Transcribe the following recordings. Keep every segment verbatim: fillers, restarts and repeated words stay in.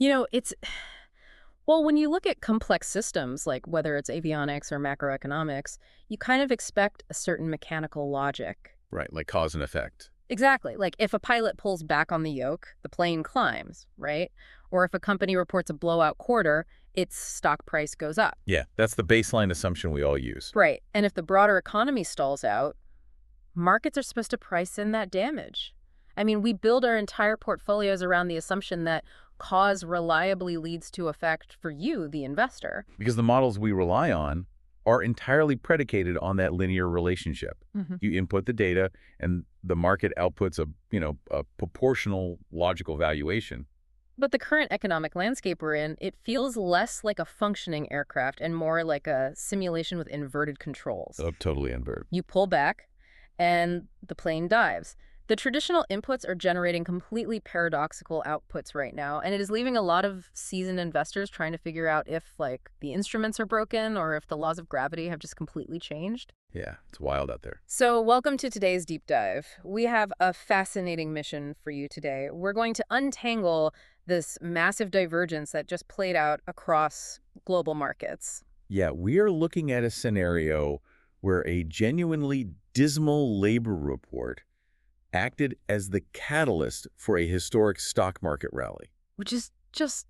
You know, it's well, when you look at complex systems, like whether it's avionics or macroeconomics, you kind of expect a certain mechanical logic. Right, like cause and effect. Exactly. Like if a pilot pulls back on the yoke, the plane climbs, right? Or if a company reports a blowout quarter, its stock price goes up. Yeah, that's the baseline assumption we all use. Right. And if the broader economy stalls out, markets are supposed to price in that damage. I mean, we build our entire portfolios around the assumption that cause reliably leads to effect for you, the investor. Because the models we rely on are entirely predicated on that linear relationship. Mm-hmm. You input the data, and the market outputs a, you know, a proportional logical valuation. But the current economic landscape we're in, it feels less like a functioning aircraft and more like a simulation with inverted controls. Oh, totally invert. You pull back, and the plane dives. The traditional inputs are generating completely paradoxical outputs right now, and it is leaving a lot of seasoned investors trying to figure out if, like, the instruments are broken or if the laws of gravity have just completely changed. Yeah, it's wild out there. So welcome to today's deep dive. We have a fascinating mission for you today. We're going to untangle this massive divergence that just played out across global markets. Yeah, we are looking at a scenario where a genuinely dismal labor report acted as the catalyst for a historic stock market rally. Which is just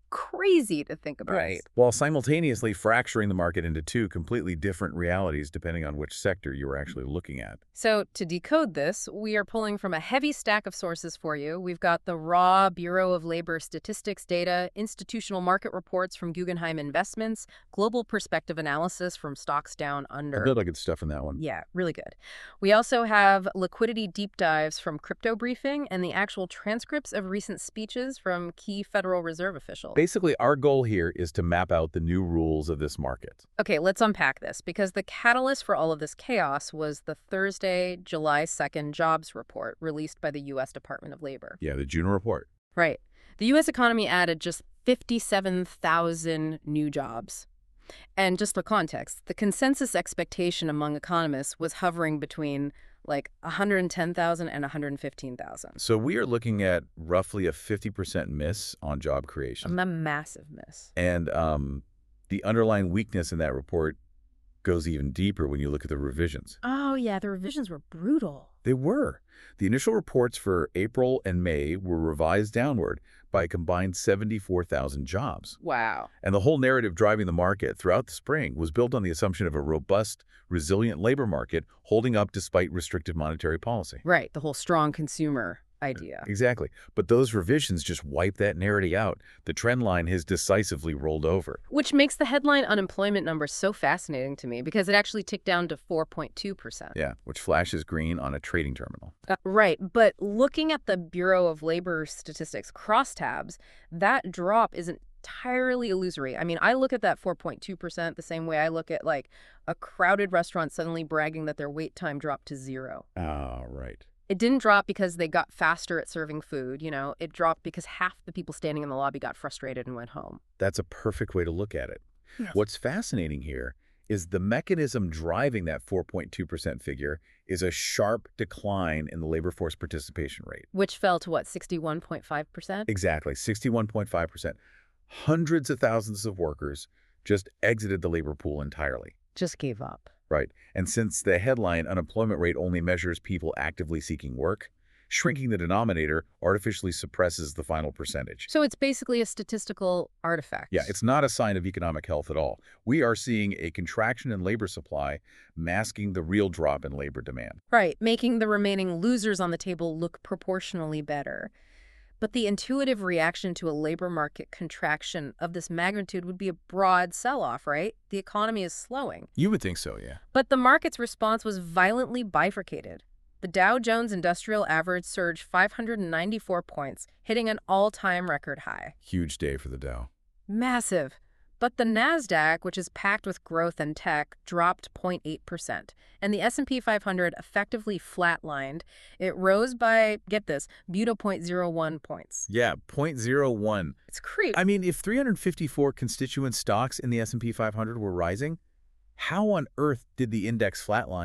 crazy to think about. Right. While simultaneously fracturing the market into two completely different realities depending on which sector you were actually looking at. So to decode this, we are pulling from a heavy stack of sources for you. We've got the raw Bureau of Labor Statistics data, institutional market reports from Guggenheim Investments, global perspective analysis from Stocks Down Under. A bit of good stuff in that one. Yeah, really good. We also have liquidity deep dives from Crypto Briefing and the actual transcripts of recent speeches from key Federal Reserve officials. Basically, our goal here is to map out the new rules of this market. Okay, let's unpack this, because the catalyst for all of this chaos was the Thursday, July second jobs report released by the U S Department of Labor. Yeah, the June report. Right. The U S economy added just fifty-seven thousand new jobs. And just for context, the consensus expectation among economists was hovering between like one hundred ten thousand and one hundred fifteen thousand. So we are looking at roughly a fifty percent miss on job creation. A massive miss. And um, the underlying weakness in that report goes even deeper when you look at the revisions. Oh, yeah, the revisions were brutal. They were. The initial reports for April and May were revised downward by a combined seventy-four thousand jobs. Wow. And the whole narrative driving the market throughout the spring was built on the assumption of a robust, resilient labor market holding up despite restrictive monetary policy. Right, the whole strong consumer idea. Exactly. But those revisions just wipe that narrative out. The trend line has decisively rolled over. Which makes the headline unemployment number so fascinating to me, because it actually ticked down to four point two percent. Yeah, which flashes green on a trading terminal. Uh, right, but looking at the Bureau of Labor Statistics crosstabs, that drop isn't entirely illusory. I mean, I look at that four point two percent the same way I look at, like, a crowded restaurant suddenly bragging that their wait time dropped to zero. Oh, right. It didn't drop because they got faster at serving food, you know. It dropped because half the people standing in the lobby got frustrated and went home. That's a perfect way to look at it. Yes. What's fascinating here is the mechanism driving that four point two percent figure is a sharp decline in the labor force participation rate. Which fell to, what, sixty-one point five percent? Exactly, sixty-one point five percent. Hundreds of thousands of workers just exited the labor pool entirely. Just gave up. Right. And since the headline unemployment rate only measures people actively seeking work, shrinking the denominator artificially suppresses the final percentage. So it's basically a statistical artifact. Yeah, it's not a sign of economic health at all. We are seeing a contraction in labor supply masking the real drop in labor demand. Right, making the remaining losers on the table look proportionally better. But the intuitive reaction to a labor market contraction of this magnitude would be a broad sell-off, right? The economy is slowing. You would think so, yeah. But the market's response was violently bifurcated. The Dow Jones Industrial Average surged five hundred ninety-four points, hitting an all-time record high. Huge day for the Dow. Massive. But the NASDAQ, which is packed with growth and tech, dropped zero point eight percent. And the S and P five hundred effectively flatlined. It rose by, get this, beautiful zero point zero one points. Yeah, zero point zero one. It's crazy. I mean, if three hundred fifty-four constituent stocks in the S and P five hundred were rising, how on earth did the index flatline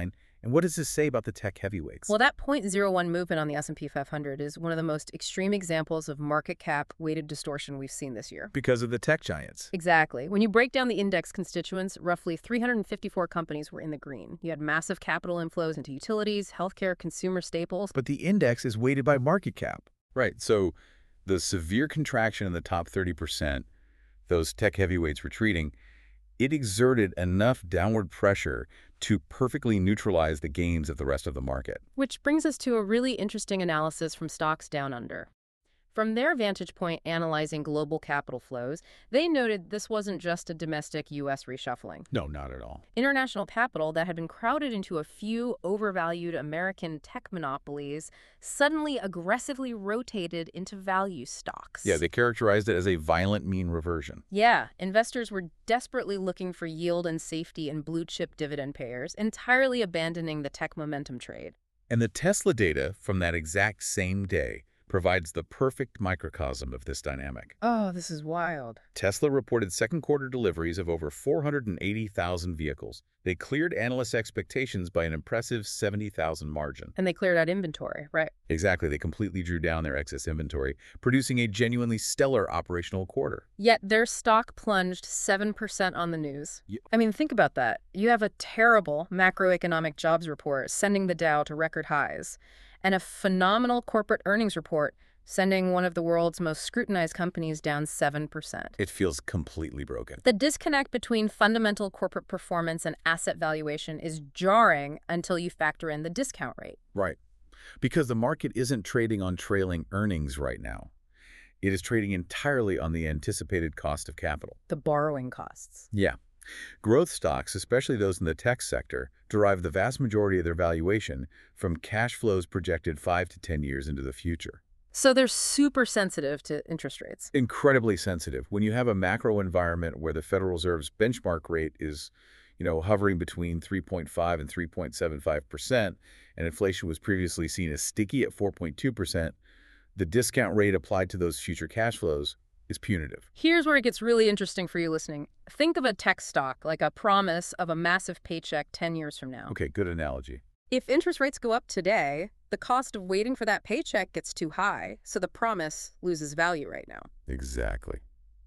And what does this say about the tech heavyweights? Well, that zero point zero one movement on the S and P five hundred is one of the most extreme examples of market cap weighted distortion we've seen this year. Because of the tech giants. Exactly. When you break down the index constituents, roughly three hundred fifty-four companies were in the green. You had massive capital inflows into utilities, healthcare, consumer staples. But the index is weighted by market cap. Right, so the severe contraction in the top thirty percent, those tech heavyweights retreating, it exerted enough downward pressure to perfectly neutralize the gains of the rest of the market. Which brings us to a really interesting analysis from Stocks Down Under. From their vantage point analyzing global capital flows, they noted this wasn't just a domestic U S reshuffling. No, not at all. International capital that had been crowded into a few overvalued American tech monopolies suddenly aggressively rotated into value stocks. Yeah, they characterized it as a violent mean reversion. Yeah, investors were desperately looking for yield and safety in blue-chip dividend payers, entirely abandoning the tech momentum trade. And the Tesla data from that exact same day provides the perfect microcosm of this dynamic. Oh, this is wild. Tesla reported second quarter deliveries of over four hundred eighty thousand vehicles. They cleared analyst expectations by an impressive seventy thousand margin. And they cleared out inventory, right? Exactly, they completely drew down their excess inventory, producing a genuinely stellar operational quarter. Yet their stock plunged seven percent on the news. Yep. I mean, think about that. You have a terrible macroeconomic jobs report sending the Dow to record highs, and a phenomenal corporate earnings report sending one of the world's most scrutinized companies down seven percent. It feels completely broken. The disconnect between fundamental corporate performance and asset valuation is jarring until you factor in the discount rate. Right. Because the market isn't trading on trailing earnings right now. It is trading entirely on the anticipated cost of capital. The borrowing costs. Yeah. Growth stocks, especially those in the tech sector, derive the vast majority of their valuation from cash flows projected five to ten years into the future. So they're super sensitive to interest rates. Incredibly sensitive. When you have a macro environment where the Federal Reserve's benchmark rate is, you know, hovering between three point five and three point seven five percent, and inflation was previously seen as sticky at four point two percent, the discount rate applied to those future cash flows is punitive. Here's where it gets really interesting for you listening. Think of a tech stock like a promise of a massive paycheck ten years from now. Okay, good analogy. If interest rates go up today, the cost of waiting for that paycheck gets too high, so the promise loses value right now. Exactly.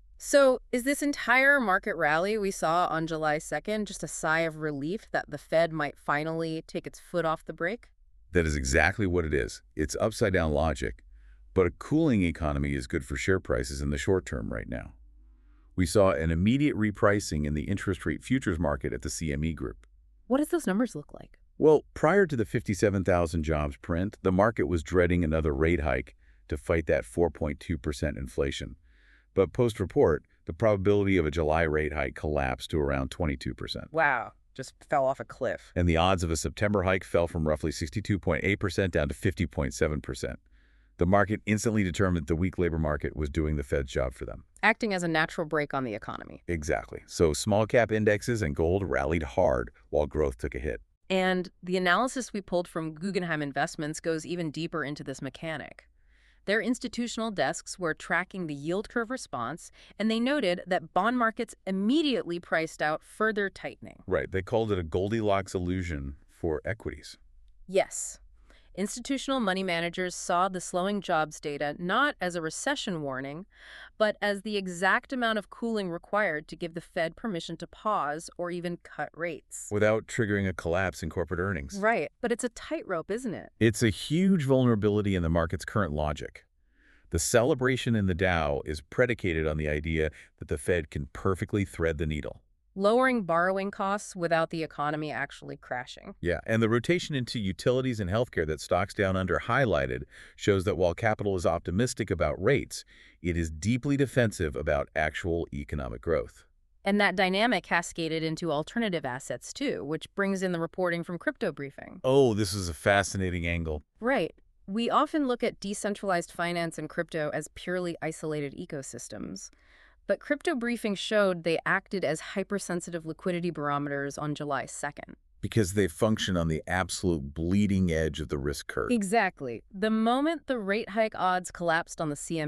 So is this entire market rally we saw on July second just a sigh of relief that the Fed might finally take its foot off the brake? That is exactly what it is. It's upside-down logic. But a cooling economy is good for share prices in the short term right now. We saw an immediate repricing in the interest rate futures market at the C M E Group. What does those numbers look like? Well, prior to the fifty-seven thousand jobs print, the market was dreading another rate hike to fight that four point two percent inflation. But post-report, the probability of a July rate hike collapsed to around twenty-two percent. Wow, just fell off a cliff. And the odds of a September hike fell from roughly sixty-two point eight percent down to fifty point seven percent. The market instantly determined the weak labor market was doing the Fed's job for them. Acting as a natural brake on the economy. Exactly. So small cap indexes and gold rallied hard while growth took a hit. And the analysis we pulled from Guggenheim Investments goes even deeper into this mechanic. Their institutional desks were tracking the yield curve response, and they noted that bond markets immediately priced out further tightening. Right. They called it a Goldilocks illusion for equities. Yes. Institutional money managers saw the slowing jobs data not as a recession warning, but as the exact amount of cooling required to give the Fed permission to pause or even cut rates. Without triggering a collapse in corporate earnings. Right, but it's a tightrope, isn't it? It's a huge vulnerability in the market's current logic. The celebration in the Dow is predicated on the idea that the Fed can perfectly thread the needle. Lowering borrowing costs without the economy actually crashing. Yeah, and the rotation into utilities and healthcare that Stocks Down Under highlighted shows that while capital is optimistic about rates, it is deeply defensive about actual economic growth. And that dynamic cascaded into alternative assets too, which brings in the reporting from Crypto Briefing. Oh, this is a fascinating angle. Right. We often look at decentralized finance and crypto as purely isolated ecosystems. But Crypto Briefing showed they acted as hypersensitive liquidity barometers on July second. Because they function on the absolute bleeding edge of the risk curve. Exactly. The moment the rate hike odds collapsed on the C M E,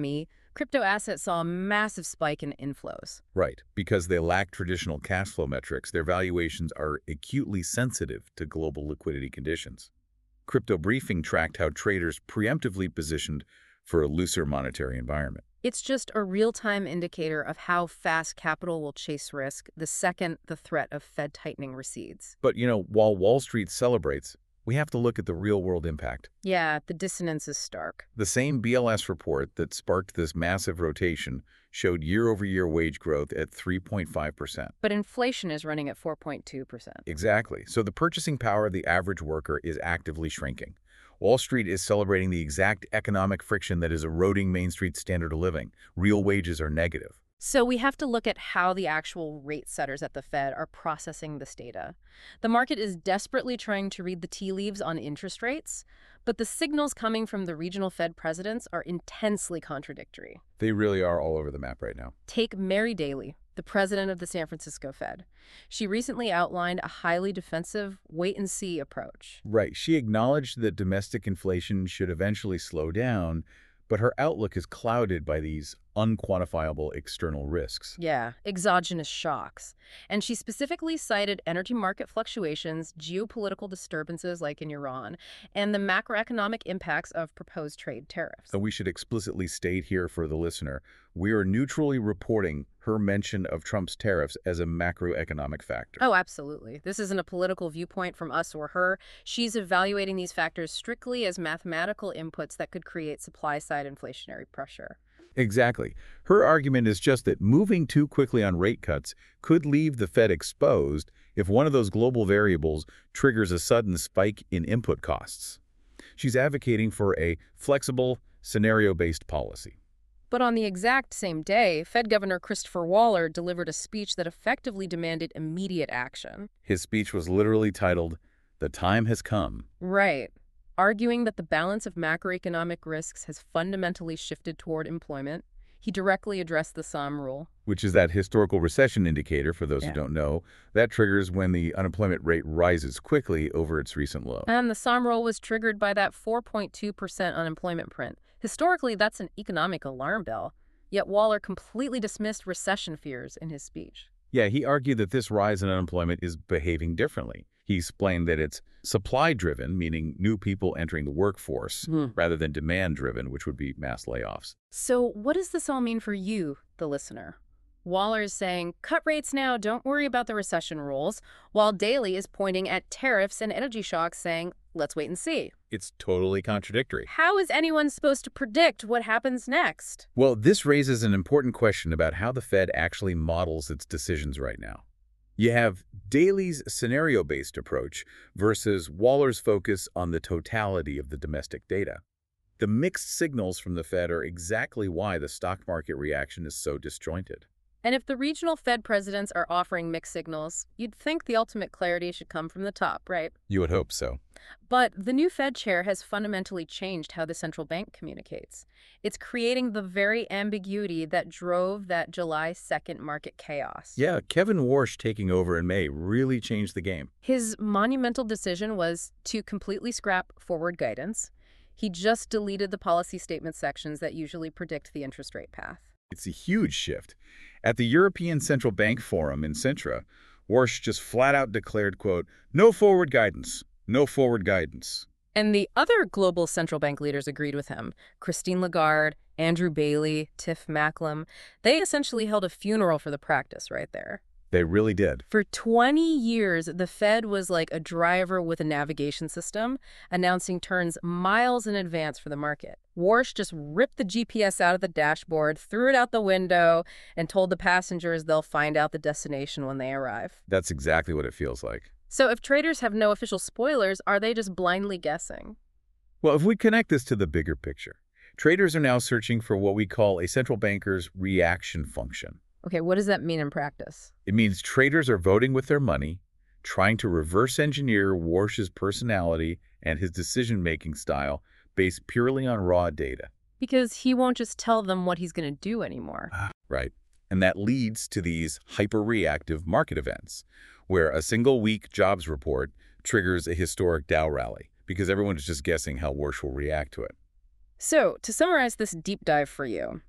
Crypto assets saw a massive spike in inflows. Right. Because they lack traditional cash flow metrics, their valuations are acutely sensitive to global liquidity conditions. Crypto Briefing tracked how traders preemptively positioned for a looser monetary environment. It's just a real-time indicator of how fast capital will chase risk the second the threat of Fed tightening recedes. But, you know, while Wall Street celebrates, we have to look at the real-world impact. Yeah, the dissonance is stark. The same B L S report that sparked this massive rotation showed year-over-year wage growth at three point five percent. But inflation is running at four point two percent. Exactly. So the purchasing power of the average worker is actively shrinking. Wall Street is celebrating the exact economic friction that is eroding Main Street's standard of living. Real wages are negative. So we have to look at how the actual rate setters at the Fed are processing this data. The market is desperately trying to read the tea leaves on interest rates, but the signals coming from the regional Fed presidents are intensely contradictory. They really are all over the map right now. Take Mary Daly, the president of the San Francisco Fed. She recently outlined a highly defensive wait-and-see approach. Right. She acknowledged that domestic inflation should eventually slow down, but her outlook is clouded by these unquantifiable external risks. Yeah, exogenous shocks. And she specifically cited energy market fluctuations, geopolitical disturbances like in Iran, and the macroeconomic impacts of proposed trade tariffs. So we should explicitly state here for the listener, we are neutrally reporting her mention of Trump's tariffs as a macroeconomic factor. Oh, absolutely. This isn't a political viewpoint from us or her. She's evaluating these factors strictly as mathematical inputs that could create supply-side inflationary pressure. Exactly. Her argument is just that moving too quickly on rate cuts could leave the Fed exposed if one of those global variables triggers a sudden spike in input costs. She's advocating for a flexible, scenario-based policy. But on the exact same day, Fed Governor Christopher Waller delivered a speech that effectively demanded immediate action. His speech was literally titled, "The Time Has Come." Right. Arguing that the balance of macroeconomic risks has fundamentally shifted toward employment, he directly addressed the Sahm rule. Which is that historical recession indicator, for those Yeah. who don't know, that triggers when the unemployment rate rises quickly over its recent low. And the Sahm rule was triggered by that four point two percent unemployment print. Historically, that's an economic alarm bell, yet Waller completely dismissed recession fears in his speech. Yeah, he argued that this rise in unemployment is behaving differently. He explained that it's supply-driven, meaning new people entering the workforce, Hmm. rather than demand-driven, which would be mass layoffs. So what does this all mean for you, the listener? Waller is saying, cut rates now, don't worry about the recession rules, while Daly is pointing at tariffs and energy shocks saying, let's wait and see. It's totally contradictory. How is anyone supposed to predict what happens next? Well, this raises an important question about how the Fed actually models its decisions right now. You have Daly's scenario-based approach versus Waller's focus on the totality of the domestic data. The mixed signals from the Fed are exactly why the stock market reaction is so disjointed. And if the regional Fed presidents are offering mixed signals, you'd think the ultimate clarity should come from the top, right? You would hope so. But the new Fed chair has fundamentally changed how the central bank communicates. It's creating the very ambiguity that drove that July second market chaos. Yeah, Kevin Warsh taking over in May really changed the game. His monumental decision was to completely scrap forward guidance. He just deleted the policy statement sections that usually predict the interest rate path. It's a huge shift. At the European Central Bank Forum in Sintra, Warsh just flat out declared, quote, no forward guidance, no forward guidance. And the other global central bank leaders agreed with him. Christine Lagarde, Andrew Bailey, Tiff Macklem. They essentially held a funeral for the practice right there. They really did. For twenty years, the Fed was like a driver with a navigation system, announcing turns miles in advance for the market. Warsh just ripped the G P S out of the dashboard, threw it out the window, and told the passengers they'll find out the destination when they arrive. That's exactly what it feels like. So if traders have no official spoilers, are they just blindly guessing? Well, if we connect this to the bigger picture, traders are now searching for what we call a central banker's reaction function. Okay, what does that mean in practice? It means traders are voting with their money, trying to reverse engineer Warsh's personality and his decision-making style based purely on raw data. Because he won't just tell them what he's going to do anymore. Right. And that leads to these hyper-reactive market events, where a single weak jobs report triggers a historic Dow rally, because everyone is just guessing how Warsh will react to it. So, to summarize this deep dive for you,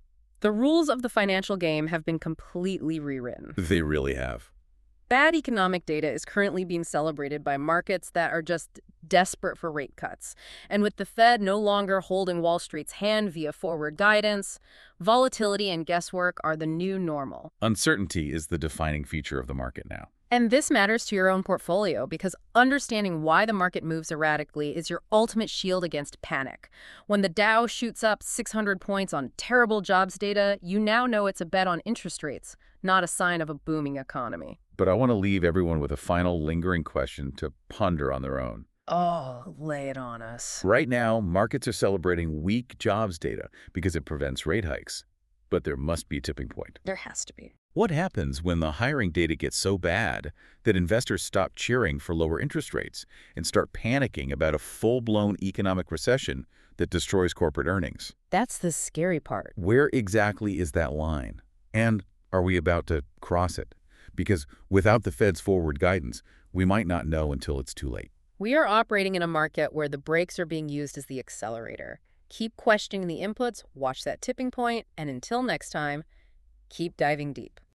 The rules of the financial game have been completely rewritten. They really have. Bad economic data is currently being celebrated by markets that are just desperate for rate cuts. And with the Fed no longer holding Wall Street's hand via forward guidance, volatility and guesswork are the new normal. Uncertainty is the defining feature of the market now. And this matters to your own portfolio because understanding why the market moves erratically is your ultimate shield against panic. When the Dow shoots up six hundred points on terrible jobs data, you now know it's a bet on interest rates, not a sign of a booming economy. But I want to leave everyone with a final lingering question to ponder on their own. Oh, lay it on us. Right now, markets are celebrating weak jobs data because it prevents rate hikes. But there must be a tipping point. There has to be. What happens when the hiring data gets so bad that investors stop cheering for lower interest rates and start panicking about a full-blown economic recession that destroys corporate earnings? That's the scary part. Where exactly is that line? And are we about to cross it? Because without the Fed's forward guidance, we might not know until it's too late. We are operating in a market where the brakes are being used as the accelerator. Keep questioning the inputs, watch that tipping point, and until next time, keep diving deep.